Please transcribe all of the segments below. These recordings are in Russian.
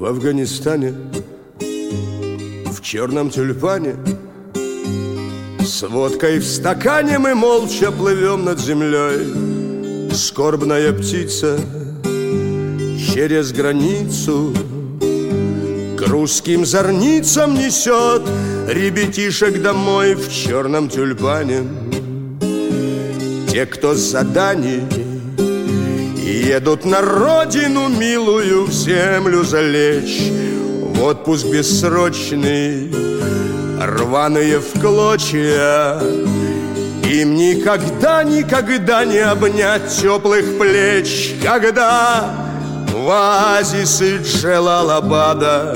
Афганистане, в черном тюльпане, с водкой в стакане мы молча плывем над землей. Скорбная птица через границу к русским зорницам несет ребятишек домой в черном тюльпане. Те, кто с заданий, едут на родину милую, в землю залечь, в отпуск бессрочный, рваные в клочья. Им никогда, никогда не обнять теплых плеч, когда в оазисы Джелалабада,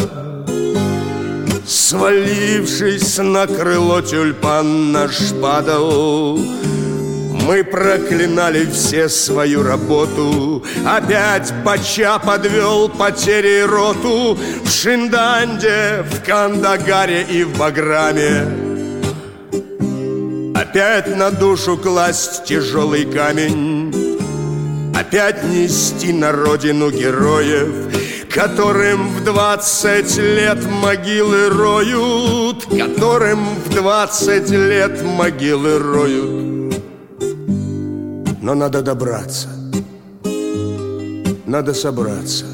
свалившись на крыло, тюльпан наш падал. Мы проклинали все свою работу. Опять Пача подвел потери роту в Шинданде, в Кандагаре и в Баграме. Опять на душу класть тяжелый камень, опять нести на родину героев, которым в 20 лет могилы роют, которым в 20 лет могилы роют. Но надо добраться, надо собраться.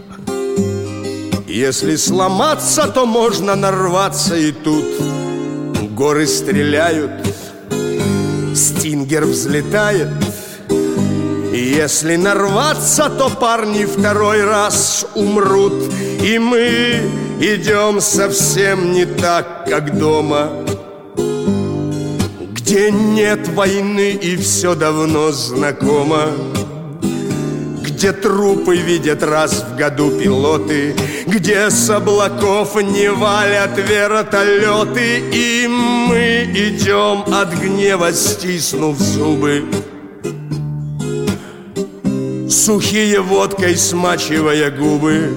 Если сломаться, то можно нарваться, и тут горы стреляют, стингер взлетает. И если нарваться, то парни второй раз умрут, и мы идем совсем не так, как дома, где нет войны и все давно знакомо, где трупы видят раз в году пилоты, где с облаков не валят вертолеты, и мы идем от гнева, стиснув зубы, сухие водкой смачивая губы.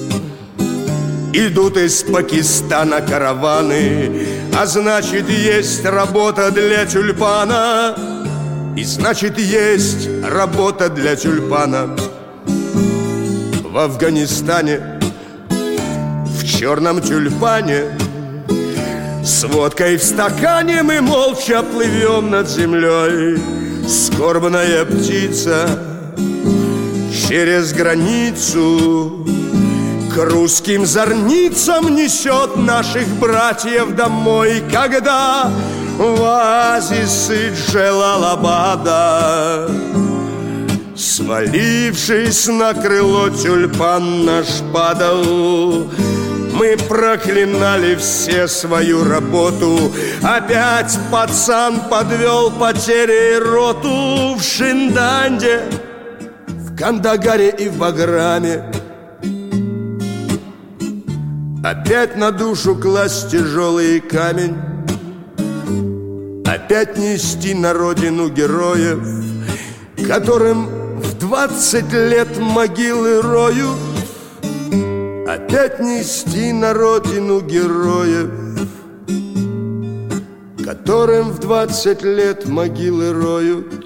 Идут из Пакистана караваны, а значит, есть работа для тюльпана. И значит, есть работа для тюльпана. В Афганистане, в черном тюльпане, с водкой в стакане мы молча плывем над землей. Скорбная птица через границу к русским зорницам несет наших братьев домой, когда в оазисы Джелалабада, свалившись на крыло, тюльпан наш падал. Мы проклинали все свою работу. Опять пацан подвел потери роту в Шинданде, в Кандагаре и в Баграме. Опять на душу класть тяжелый камень, опять нести на родину героев, которым в 20 лет могилы роют. Опять нести на родину героев, которым в 20 лет могилы роют.